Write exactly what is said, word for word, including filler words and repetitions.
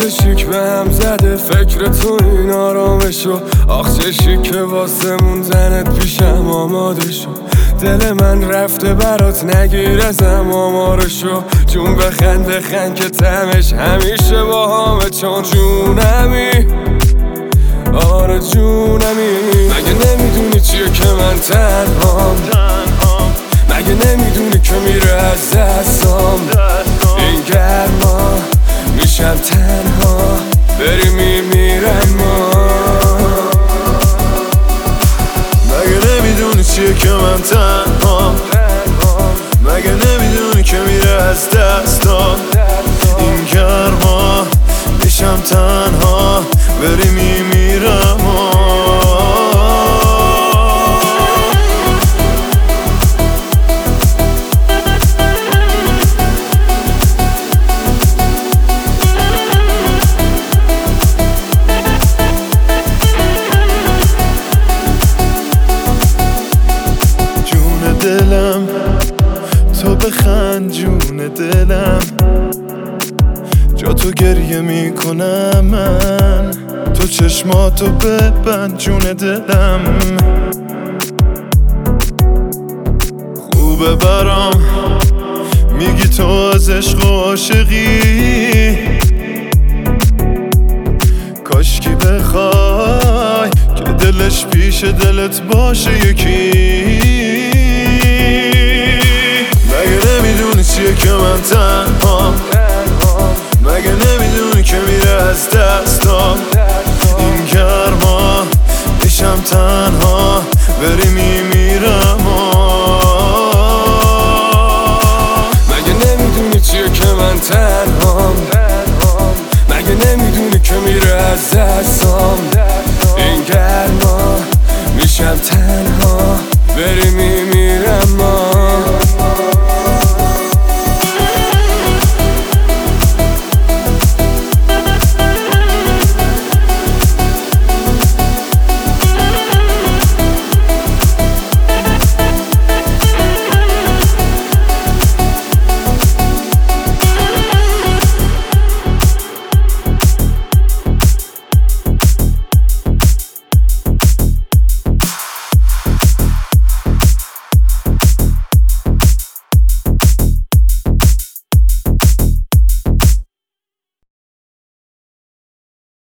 چه شیک به هم زده فکر تو این آرامشو. آخ چه شیک که واسه موندنت پیشم آماده شو. دل من رفته برات نگیر ازم آمارشو. جون بخند بخند که تمش همیشه با همه، چون جونمی آره جونمی. مگه نمیدونی چیه که من تنهام؟ مگه نمیدونی که میره از دستام این گرما؟ میشم تنها بری میمیرم ما. مگه نمیدونی چیه که من تنهام؟ مگه نمیدونی که میره از دستام این گرما؟ میشم تنها بری میمیرم ما. دلم تو بخند جون دلم، جا تو گریه میکنم من، تو چشماتو ببند جون دلم. خوبه برام میگی تو از عشق و عاشقی، کاشکی بخوای که دلش پیش دلت باشه یکی. مگه نمیدونی چیه که من تنهام؟ مگه نمیدونی که میره از دستام این گرما؟ میشم تنها بری میمیرم. مگه نمیدونی چیه که من تنهام؟ مگه نمیدونی که میره از دستام این گرما؟ میشم تنها بری میمیرم.